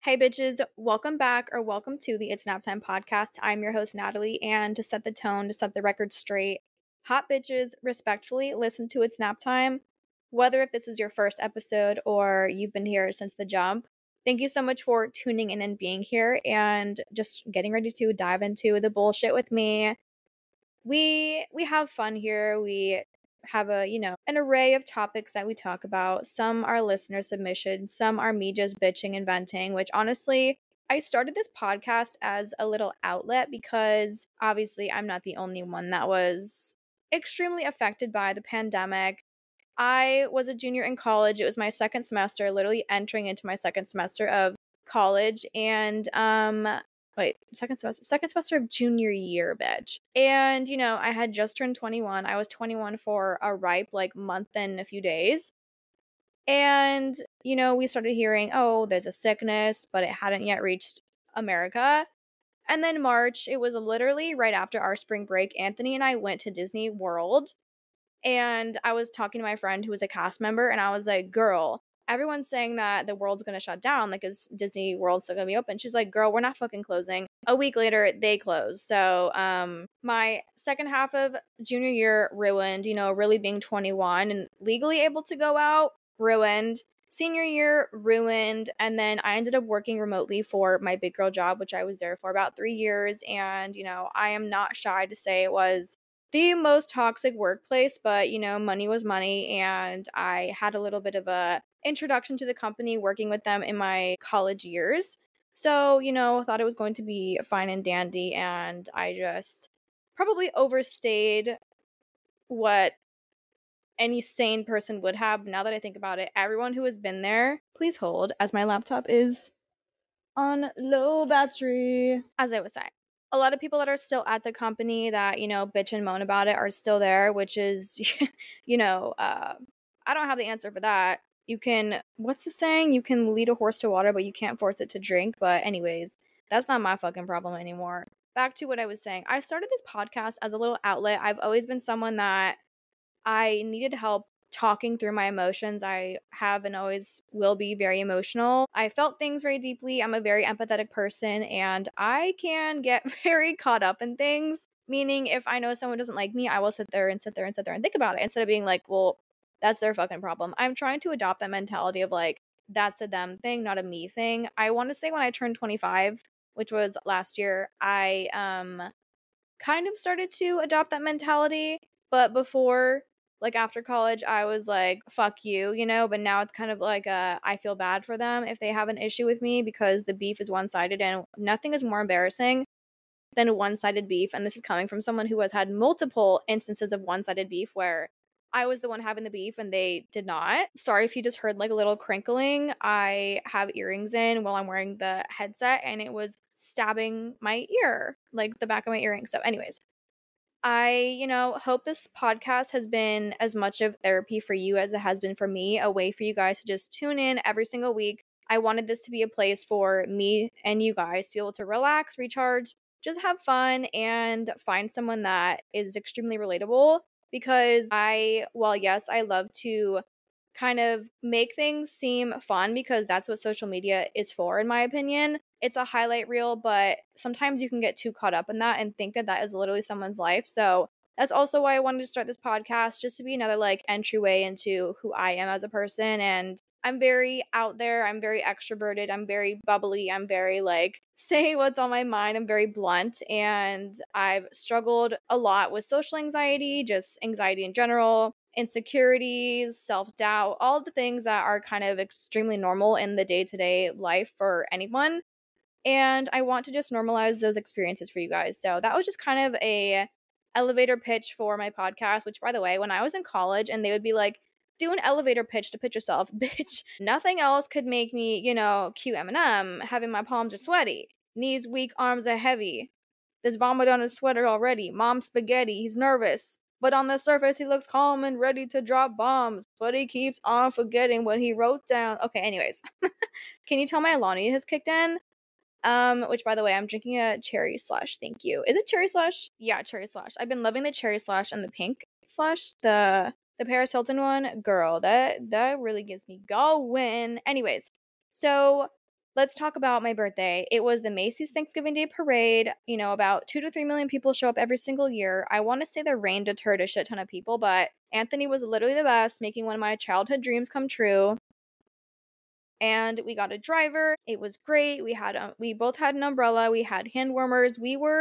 Hey bitches, welcome back or welcome to the It's Nap Time podcast. I'm your host, Natalie, and to set the tone, to set the record straight, hot bitches, respectfully listen to It's Nap Time. Whether if this is your first episode or you've been here since the jump, thank you so much for tuning in and being here and just getting ready to dive into the bullshit with me. We have fun here. We have an array of topics that we talk about. Some are listener submissions, some are me just bitching and venting, which honestly, I started this podcast as a little outlet because obviously I'm not the only one that was extremely affected by the pandemic. I was a junior in college. It was my second semester, literally entering into my second semester of college. And second semester of junior year, bitch. And I had just turned 21. I was 21 for a ripe month and a few days. And we started hearing, oh, there's a sickness, but it hadn't yet reached America. And then March, it was literally right after our spring break. Anthony and I went to Disney World, and I was talking to my friend who was a cast member, and I was like, girl, everyone's saying that the world's gonna shut down. Like, is Disney World still gonna be open? She's like, girl, we're not fucking closing. A week later, they closed. So, my second half of junior year ruined, really being 21 and legally able to go out, ruined. Senior year ruined. And then I ended up working remotely for my big girl job, which I was there for about 3 years. And, I am not shy to say it was the most toxic workplace, but money was money, and I had a little bit of a introduction to the company working with them in my college years. So, thought it was going to be fine and dandy, and I just probably overstayed what any sane person would have. Now that I think about it, everyone who has been there, please hold as my laptop is on low battery. As I was saying, a lot of people that are still at the company that, bitch and moan about it are still there, which is, I don't have the answer for that. You can, what's the saying? You can lead a horse to water, but you can't force it to drink. But, anyways, that's not my fucking problem anymore. Back to what I was saying. I started this podcast as a little outlet. I've always been someone that I needed help talking through my emotions. I have and always will be very emotional. I felt things very deeply. I'm a very empathetic person, and I can get very caught up in things. Meaning, if I know someone doesn't like me, I will sit there and think about it instead of being like, well, that's their fucking problem. I'm trying to adopt that mentality of like, that's a them thing, not a me thing. I want to say when I turned 25, which was last year, I kind of started to adopt that mentality. But before, after college, I was like, fuck you, but now it's kind of like I feel bad for them if they have an issue with me because the beef is one-sided, and nothing is more embarrassing than one-sided beef. And this is coming from someone who has had multiple instances of one-sided beef where I was the one having the beef and they did not. Sorry if you just heard a little crinkling. I have earrings in while I'm wearing the headset, and it was stabbing my ear, the back of my earring. So anyways, I, hope this podcast has been as much of therapy for you as it has been for me, a way for you guys to just tune in every single week. I wanted this to be a place for me and you guys to be able to relax, recharge, just have fun, and find someone that is extremely relatable. Because while yes, I love to kind of make things seem fun because that's what social media is for, in my opinion. It's a highlight reel, but sometimes you can get too caught up in that and think that that is literally someone's life. So that's also why I wanted to start this podcast, just to be another entryway into who I am as a person. And I'm very out there. I'm very extroverted. I'm very bubbly. I'm very say what's on my mind. I'm very blunt. And I've struggled a lot with social anxiety, just anxiety in general, insecurities, self doubt, all the things that are kind of extremely normal in the day to day life for anyone. And I want to just normalize those experiences for you guys. So that was just kind of a elevator pitch for my podcast, which by the way, when I was in college and they would be like, do an elevator pitch to pitch yourself, bitch. Nothing else could make me, cute Eminem, having my palms are sweaty, knees weak, arms are heavy. There's vomit on his sweater already. Mom's spaghetti, he's nervous. But on the surface, he looks calm and ready to drop bombs. But he keeps on forgetting what he wrote down. Okay, anyways. Can you tell my Alani has kicked in? Which by the way, I'm drinking a cherry slush. Thank you. Is it cherry slush? Yeah, cherry slush. I've been loving the cherry slush and the pink slush, the Paris Hilton one. Girl, that really gets me going. Anyways, so let's talk about my birthday. It was the Macy's Thanksgiving Day Parade. About 2 to 3 million people show up every single year. I want to say the rain deterred a shit ton of people, but Anthony was literally the best, making one of my childhood dreams come true. And we got a driver. It was great. We both had an umbrella. We had hand warmers.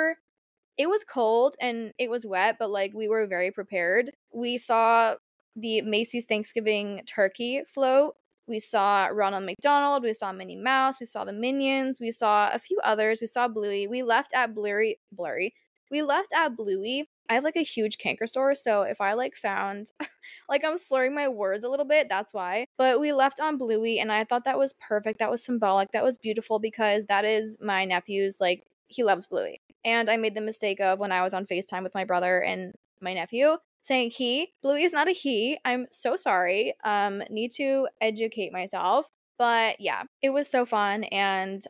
It was cold and it was wet, but like we were very prepared. We saw the Macy's Thanksgiving turkey float. We saw Ronald McDonald. We saw Minnie Mouse. We saw the Minions. We saw a few others. We saw Bluey. We left at Blurry. We left at Bluey. I have like a huge canker sore, so if I like sound like I'm slurring my words a little bit, that's why. But we left on Bluey, and I thought that was perfect. That was symbolic. That was beautiful because that is my nephew's, like, he loves Bluey. And I made the mistake of when I was on FaceTime with my brother and my nephew saying he. Bluey is not a he. I'm so sorry. Need to educate myself. But yeah, it was so fun. And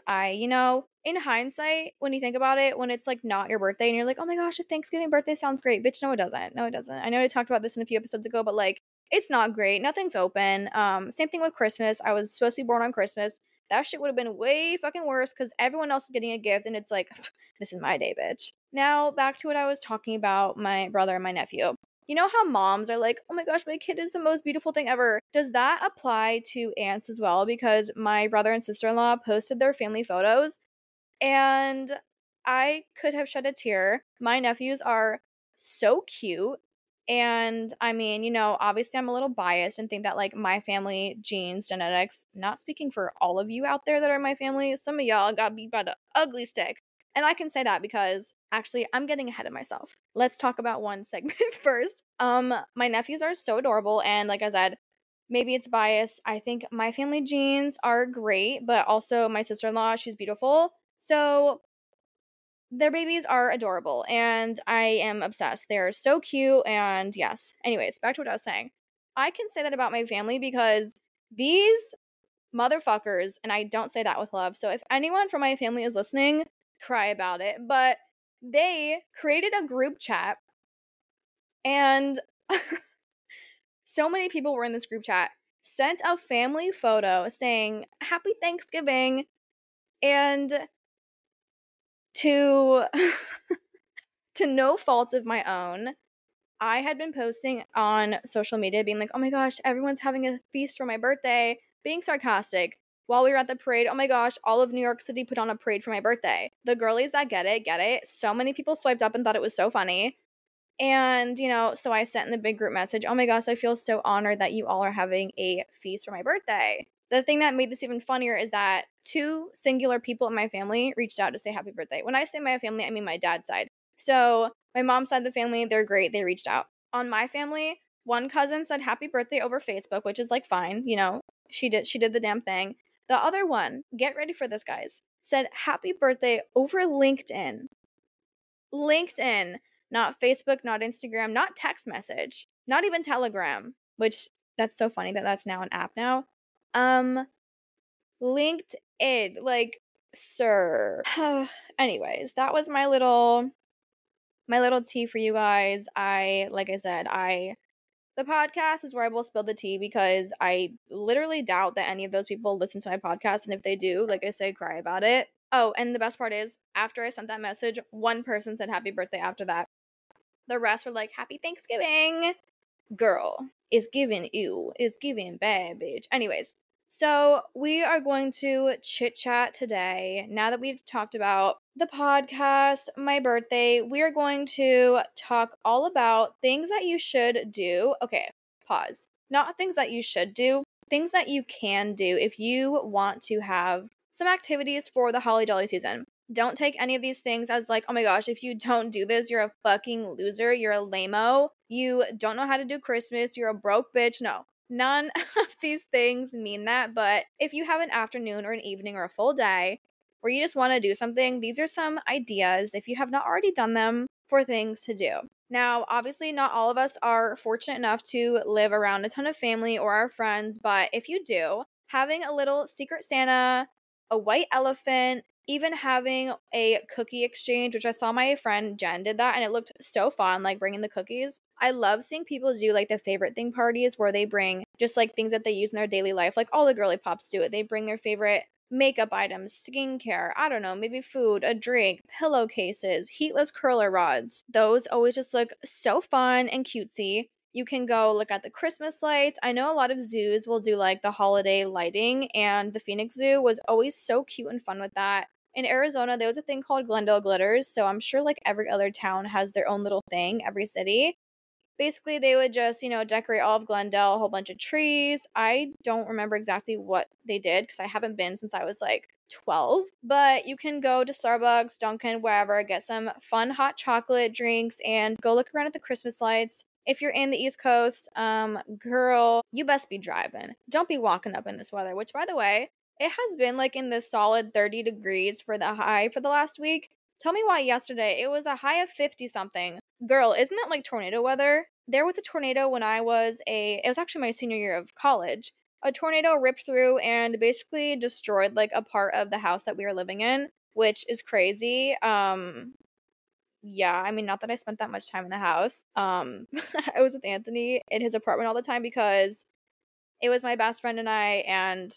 in hindsight, when you think about it, when it's like not your birthday and you're like, oh my gosh, a Thanksgiving birthday sounds great. Bitch, no, it doesn't. No, it doesn't. I know I talked about this in a few episodes ago, but like, it's not great. Nothing's open. Same thing with Christmas. I was supposed to be born on Christmas. That shit would have been way fucking worse because everyone else is getting a gift and it's like, this is my day, bitch. Now, back to what I was talking about, my brother and my nephew. You know how moms are like, oh my gosh, my kid is the most beautiful thing ever. Does that apply to aunts as well? Because my brother and sister-in-law posted their family photos and I could have shed a tear. My nephews are so cute. And I mean, obviously I'm a little biased and think that like my family genes, genetics, not speaking for all of you out there that are my family, some of y'all got beat by the ugly stick. And I can say that because actually I'm getting ahead of myself. Let's talk about one segment first. My nephews are so adorable and like I said, maybe it's bias. I think my family genes are great, but also my sister-in-law, she's beautiful. So their babies are adorable and I am obsessed. They're so cute and yes. Anyways, back to what I was saying. I can say that about my family because these motherfuckers, and I don't say that with love. So if anyone from my family is listening, cry about it. But they created a group chat and so many people were in this group chat, sent a family photo saying Happy Thanksgiving and to to no fault of my own, I had been posting on social media being like, oh my gosh, everyone's having a feast for my birthday, being sarcastic. While we were at the parade, oh my gosh, all of New York City put on a parade for my birthday. The girlies that get it, get it. So many people swiped up and thought it was so funny. And, so I sent in the big group message, oh my gosh, I feel so honored that you all are having a feast for my birthday. The thing that made this even funnier is that two singular people in my family reached out to say happy birthday. When I say my family, I mean my dad's side. So my mom's side of the family, they're great. They reached out. On my family, one cousin said happy birthday over Facebook, which is like fine. She did the damn thing. The other one, get ready for this, guys, said happy birthday over LinkedIn. LinkedIn, not Facebook, not Instagram, not text message, not even Telegram, which that's so funny that that's now an app now. LinkedIn, like, sir. Anyways, that was my little tea for you guys. Like I said, the podcast is where I will spill the tea because I literally doubt that any of those people listen to my podcast. And if they do, like I say, cry about it. Oh, and the best part is, after I sent that message, one person said happy birthday after that. The rest were like, happy Thanksgiving. Girl, it's giving bad, bitch. Anyways, so we are going to chit chat today. Now that we've talked about the podcast, my birthday, we are going to talk all about things that you should do. Okay, pause. Not things that you should do, things that you can do if you want to have some activities for the holly jolly season. Don't take any of these things as like, oh my gosh, if you don't do this, you're a fucking loser. You're a lame-o. You don't know how to do Christmas. You're a broke bitch. No, none of these things mean that. But if you have an afternoon or an evening or a full day where you just want to do something, these are some ideas, if you have not already done them, for things to do. Now, obviously, not all of us are fortunate enough to live around a ton of family or our friends. But if you do, having a little Secret Santa, a white elephant, even having a cookie exchange, which I saw my friend Jen did that and it looked so fun, like bringing the cookies. I love seeing people do like the favorite thing parties where they bring just like things that they use in their daily life. Like all the girly pops do it. They bring their favorite makeup items, skincare, I don't know, maybe food, a drink, pillowcases, heatless curler rods. Those always just look so fun and cutesy. You can go look at the Christmas lights. I know a lot of zoos will do like the holiday lighting, and the Phoenix Zoo was always so cute and fun with that. In Arizona, there was a thing called Glendale Glitters, so I'm sure like every other town has their own little thing, every city. Basically, they would just, decorate all of Glendale, a whole bunch of trees. I don't remember exactly what they did because I haven't been since I was like 12. But you can go to Starbucks, Dunkin', wherever, get some fun hot chocolate drinks, and go look around at the Christmas lights. If you're in the East Coast, girl, you best be driving. Don't be walking up in this weather, which, by the way, it has been like in the solid 30 degrees for the high for the last week. Tell me why yesterday it was a high of 50 something. Girl, isn't that like tornado weather? There was a tornado when it was actually my senior year of college. A tornado ripped through and basically destroyed like a part of the house that we were living in, which is crazy. Yeah, I mean, not that I spent that much time in the house. I was with Anthony in his apartment all the time because it was my best friend and I and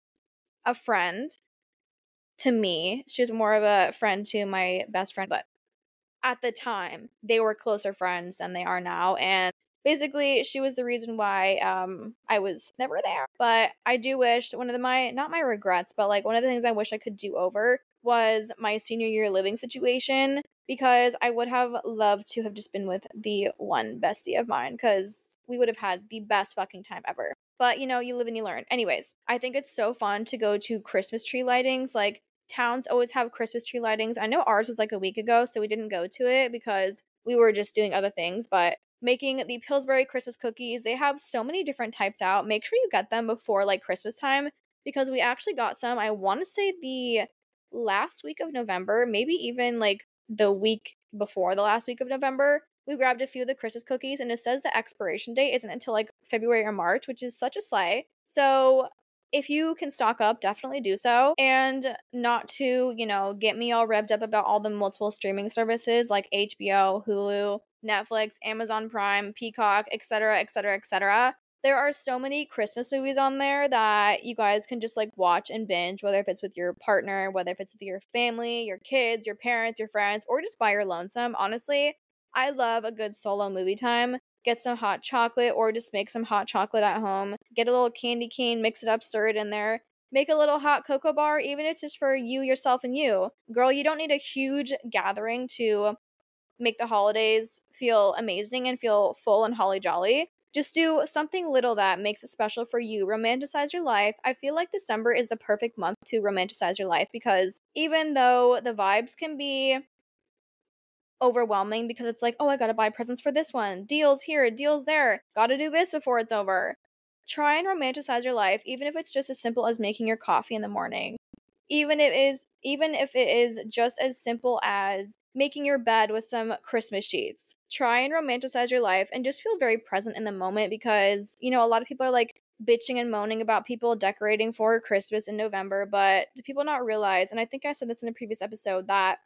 a friend to me. She was more of a friend to my best friend, but at the time, they were closer friends than they are now, and basically, she was the reason why, I was never there. But I do wish one of my not my regrets, but, like, one of the things I wish I could do over was my senior year living situation, because I would have loved to have just been with the one bestie of mine, because we would have had the best fucking time ever. But, you live and you learn. Anyways, I think it's so fun to go to Christmas tree lightings, like, towns always have Christmas tree lightings. I know ours was like a week ago, so we didn't go to it because we were just doing other things, but making the Pillsbury Christmas cookies, they have so many different types out. Make sure you get them before like Christmas time because we actually got some, I want to say the last week of November, maybe even like the week before the last week of November. We grabbed a few of the Christmas cookies and it says the expiration date isn't until like February or March, which is such a slay. So if you can stock up, definitely do so. And not to, get me all revved up about all the multiple streaming services like HBO, Hulu, Netflix, Amazon Prime, Peacock, etc., etc., etc. There are so many Christmas movies on there that you guys can just like watch and binge, whether if it's with your partner, whether if it's with your family, your kids, your parents, your friends, or just by your lonesome. Honestly, I love a good solo movie time. Get some hot chocolate or just make some hot chocolate at home. Get a little candy cane, mix it up, stir it in there. Make a little hot cocoa bar, even if it's just for you, yourself, and you. Girl, you don't need a huge gathering to make the holidays feel amazing and feel full and holly jolly. Just do something little that makes it special for you. Romanticize your life. I feel like December is the perfect month to romanticize your life because even though the vibes can be overwhelming because it's like, oh, I gotta buy presents for this one. Deals here, deals there. Gotta do this before it's over. Try and romanticize your life, even if it's just as simple as making your coffee in the morning. Even if it is just as simple as making your bed with some Christmas sheets. Try and romanticize your life and just feel very present in the moment because, a lot of people are like bitching and moaning about people decorating for Christmas in November, but do people not realize, and I think I said this in a previous episode, that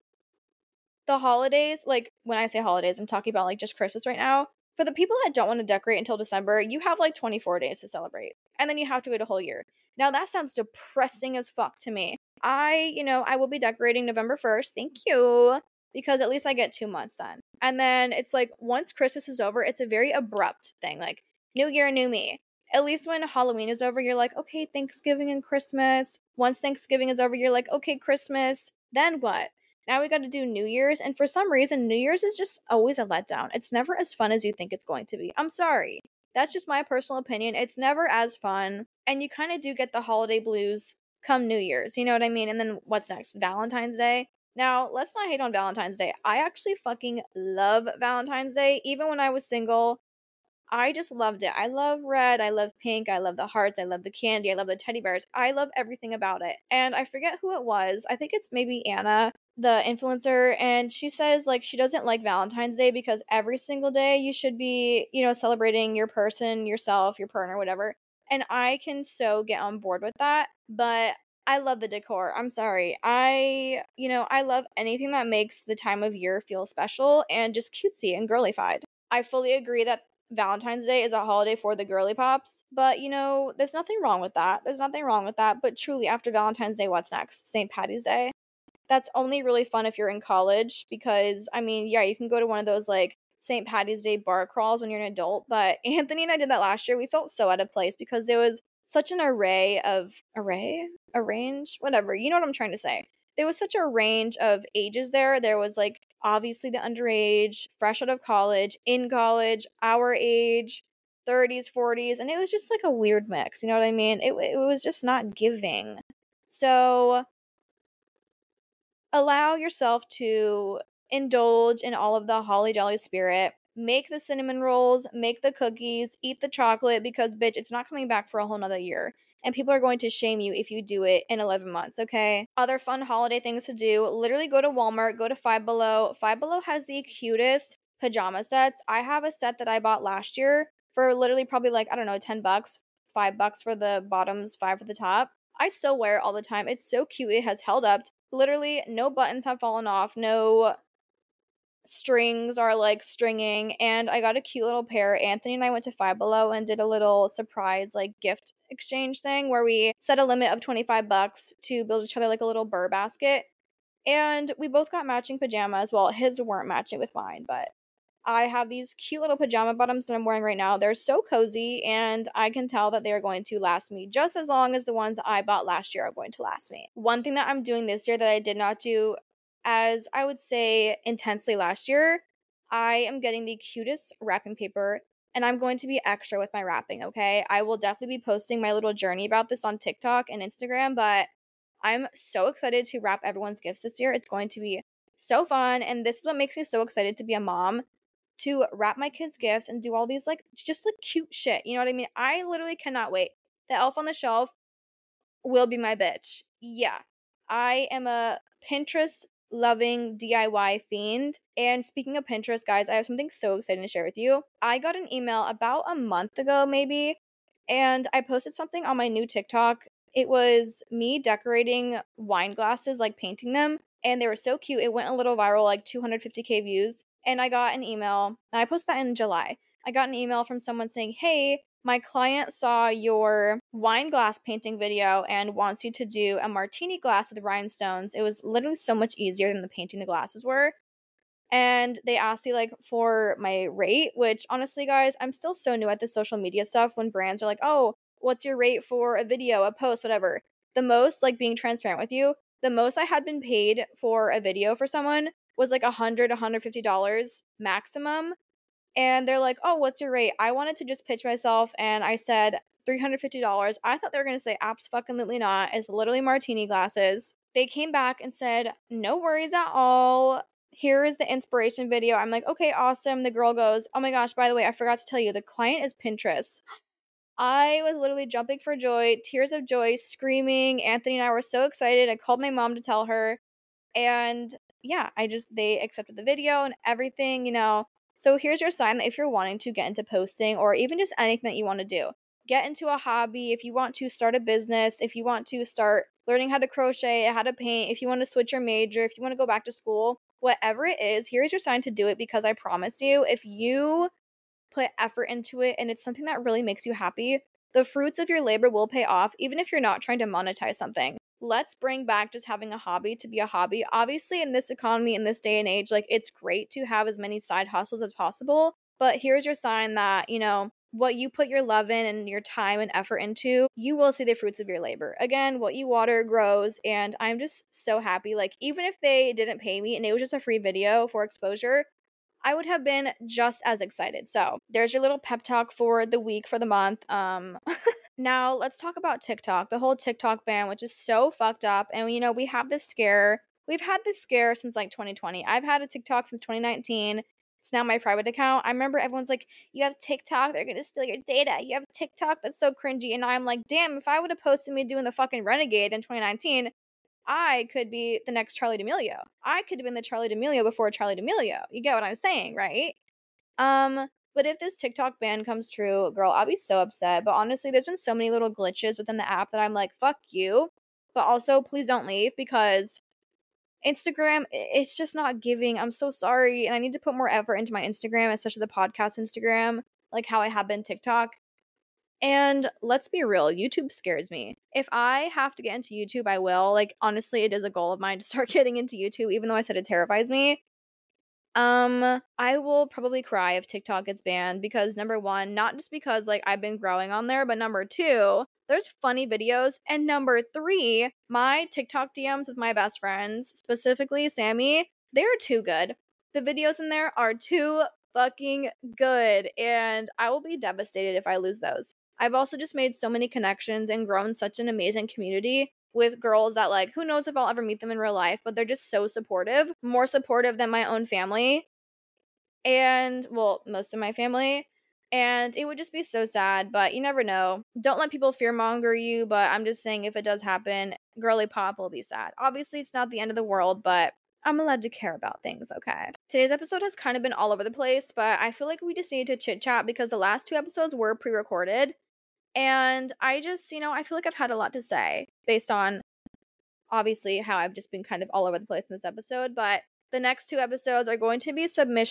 the holidays, like, when I say holidays, I'm talking about, like, just Christmas right now. For the people that don't wanna decorate until December, you have, like, 24 days to celebrate, and then you have to wait a whole year. Now that sounds depressing as fuck to me. I will be decorating November 1st, thank you, because at least I get 2 months then. And then it's like, once Christmas is over, it's a very abrupt thing, like, new year, new me. At least when Halloween is over, you're like, "Okay, Thanksgiving and Christmas." Once Thanksgiving is over, you're like, "Okay, Christmas, then what?" Now we got to do New Year's, and for some reason, New Year's is just always a letdown. It's never as fun as you think it's going to be. I'm sorry. That's just my personal opinion. It's never as fun, and you kind of do get the holiday blues come New Year's. You know what I mean? And then what's next? Valentine's Day. Now, let's not hate on Valentine's Day. I actually fucking love Valentine's Day. Even when I was single, I just loved it. I love red, I love pink, I love the hearts, I love the candy, I love the teddy bears. I love everything about it. And I forget who it was. I think it's maybe Anna, the influencer, and she says like she doesn't like Valentine's Day because every single day you should be, celebrating your person, yourself, your partner, whatever. And I can so get on board with that, but I love the decor. I'm sorry. I love anything that makes the time of year feel special and just cutesy and girlified. I fully agree that Valentine's Day is a holiday for the girly pops, but there's nothing wrong with that. There's nothing wrong with that. But truly, after Valentine's Day, what's next? St. Patty's Day. That's only really fun if you're in college because, I mean, yeah, you can go to one of those like St. Patty's Day bar crawls when you're an adult. But Anthony and I did that last year. We felt so out of place because there was such an arrange, whatever. You know what I'm trying to say. There was such a range of ages there. There was like obviously the underage, fresh out of college, in college, our age, 30s, 40s, and it was just like a weird mix. You know what I mean? It was just not giving. So allow yourself to indulge in all of the holly jolly spirit. Make the cinnamon rolls, make the cookies, eat the chocolate because, bitch, it's not coming back for a whole nother year. And people are going to shame you if you do it in 11 months, okay? Other fun holiday things to do, literally go to Walmart, go to Five Below. Five Below has the cutest pajama sets. I have a set that I bought last year for literally probably like, I don't know, $10, $5 for the bottoms, 5 for the top. I still wear it all the time. It's so cute. It has held up. Literally, no buttons have fallen off, no strings are like stringing, and I got a cute little pair. Anthony and I went to Five Below and did a little surprise like gift exchange thing where we set a limit of $25 to build each other like a little burr basket. And we both got matching pajamas. Well, his weren't matching with mine, but I have these cute little pajama bottoms that I'm wearing right now. They're so cozy, and I can tell that they are going to last me just as long as the ones I bought last year are going to last me. One thing that I'm doing this year that I did not do as I would say intensely last year, I am getting the cutest wrapping paper, and I'm going to be extra with my wrapping, okay? I will definitely be posting my little journey about this on TikTok and Instagram, but I'm so excited to wrap everyone's gifts this year. It's going to be so fun, and this is what makes me so excited to be a mom, to wrap my kids' gifts and do all these like just like cute shit. You know what I mean? I literally cannot wait. The elf on the shelf will be my bitch. Yeah. I am a Pinterest loving DIY fiend. And speaking of Pinterest, guys, I have something so exciting to share with you. I got an email about a month ago, maybe, and I posted something on my new TikTok. It was me decorating wine glasses, like painting them, and they were so cute. It went a little viral, like 250K views. And I got an email, and I posted that in July. I got an email from someone saying, "Hey, my client saw your wine glass painting video and wants you to do a martini glass with rhinestones." It was literally so much easier than the painting the glasses were. And they asked me like for my rate, which honestly, guys, I'm still so new at this social media stuff when brands are like, "Oh, what's your rate for a video, a post, whatever?" The most, like being transparent with you, the most I had been paid for a video for someone was like $150 maximum. And they're like, "Oh, what's your rate?" I wanted to just pitch myself and I said $350. I thought they were going to say absolutely not. It's literally martini glasses. They came back and said, "No worries at all. Here is the inspiration video." I'm like, "Okay, awesome." The girl goes, "Oh my gosh, by the way, I forgot to tell you, the client is Pinterest." I was literally jumping for joy, tears of joy, screaming. Anthony and I were so excited. I called my mom to tell her. And yeah, they accepted the video and everything. So here's your sign that if you're wanting to get into posting or even just anything that you want to do, get into a hobby, if you want to start a business, if you want to start learning how to crochet, how to paint, if you want to switch your major, if you want to go back to school, whatever it is, here's your sign to do it because I promise you, if you put effort into it and it's something that really makes you happy, the fruits of your labor will pay off, even if you're not trying to monetize something. Let's bring back just having a hobby to be a hobby. Obviously, in this economy, in this day and age, like it's great to have as many side hustles as possible. But here's your sign that, what you put your love in and your time and effort into, you will see the fruits of your labor. Again, what you water grows. And I'm just so happy. Like, even if they didn't pay me and it was just a free video for exposure, I would have been just as excited. So there's your little pep talk for the week, for the month. Now let's talk about TikTok, the whole TikTok ban, which is so fucked up. And we have this scare. We've had this scare since like 2020. I've had a TikTok since 2019. It's now my private account. I remember everyone's like, "You have TikTok, they're gonna steal your data. You have TikTok, that's so cringy." And I'm like, damn, if I would have posted me doing the fucking renegade in 2019, I could be the next Charlie D'Amelio. I could have been the Charlie D'Amelio before Charlie D'Amelio. You get what I'm saying, right? But if this TikTok ban comes true, girl, I'll be so upset. But honestly, there's been so many little glitches within the app that I'm like, fuck you. But also, please don't leave because Instagram, it's just not giving. I'm so sorry. And I need to put more effort into my Instagram, especially the podcast Instagram. like how I have been TikTok. And let's be real, YouTube scares me. If I have to get into YouTube, I will. Like, honestly, it is a goal of mine to start getting into YouTube, even though I said it terrifies me. I will probably cry if TikTok gets banned because number one, not just because like I've been growing on there, but number two, there's funny videos. And number three, my TikTok DMs with my best friends, specifically Sammy, they're too good. The videos in there are too fucking good. And I will be devastated if I lose those. I've also just made so many connections and grown such an amazing community with girls that like who knows if I'll ever meet them in real life, but they're just so supportive, more supportive than my own family and well, most of my family. And it would just be so sad, but you never know. Don't let people fearmonger you, but I'm just saying if it does happen, girly pop will be sad. Obviously, it's not the end of the world, but I'm allowed to care about things, okay? Today's episode has kind of been all over the place, but I feel like we just need to chit chat because the last two episodes were pre recorded. And I just, I feel like I've had a lot to say based on obviously how I've just been kind of all over the place in this episode, but the next two episodes are going to be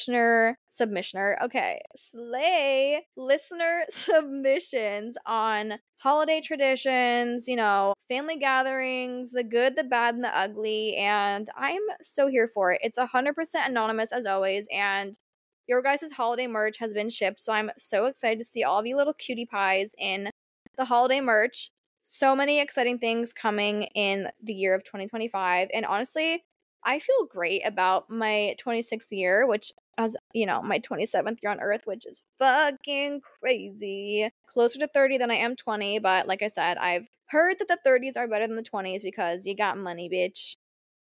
okay, slay listener submissions on holiday traditions, family gatherings, the good, the bad, and the ugly, and I'm so here for it. It's 100% anonymous as always, and your guys' holiday merch has been shipped, so I'm so excited to see all of you little cutie pies in the holiday merch. So many exciting things coming in the year of 2025. And honestly, I feel great about my 26th year, which, as my 27th year on Earth, which is fucking crazy. Closer to 30 than I am 20. But like I said, I've heard that the 30s are better than the 20s because you got money, bitch.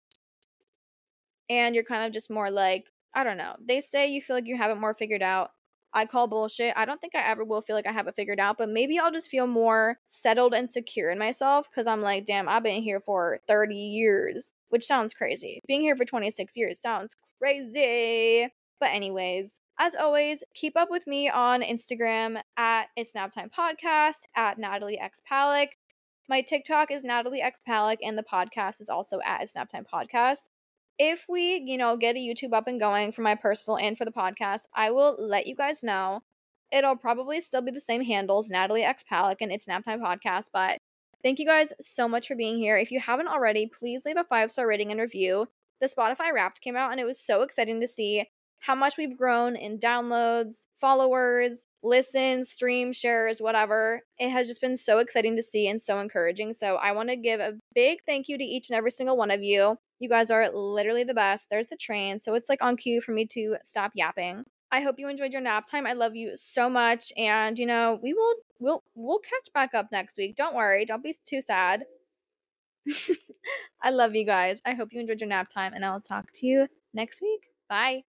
And you're kind of just more like, I don't know. They say you feel like you have it more figured out. I call bullshit. I don't think I ever will feel like I have it figured out, but maybe I'll just feel more settled and secure in myself because I'm like, damn, I've been here for 30 years, which sounds crazy. Being here for 26 years sounds crazy. But, anyways, as always, keep up with me on Instagram at It's Naptime Podcast, at Natalie X Palick. My TikTok is Natalie X Palick, and the podcast is also at It's Naptime Podcast. If we, get a YouTube up and going for my personal and for the podcast, I will let you guys know. It'll probably still be the same handles, Natalie X Palick and It's Naptime Podcast, but thank you guys so much for being here. If you haven't already, please leave a 5-star rating and review. The Spotify Wrapped came out and it was so exciting to see how much we've grown in downloads, followers, listens, streams, shares, whatever. It has just been so exciting to see and so encouraging. So I want to give a big thank you to each and every single one of you. You guys are literally the best. There's the train. So it's like on cue for me to stop yapping. I hope you enjoyed your nap time. I love you so much. And we'll catch back up next week. Don't worry. Don't be too sad. I love you guys. I hope you enjoyed your nap time and I'll talk to you next week. Bye.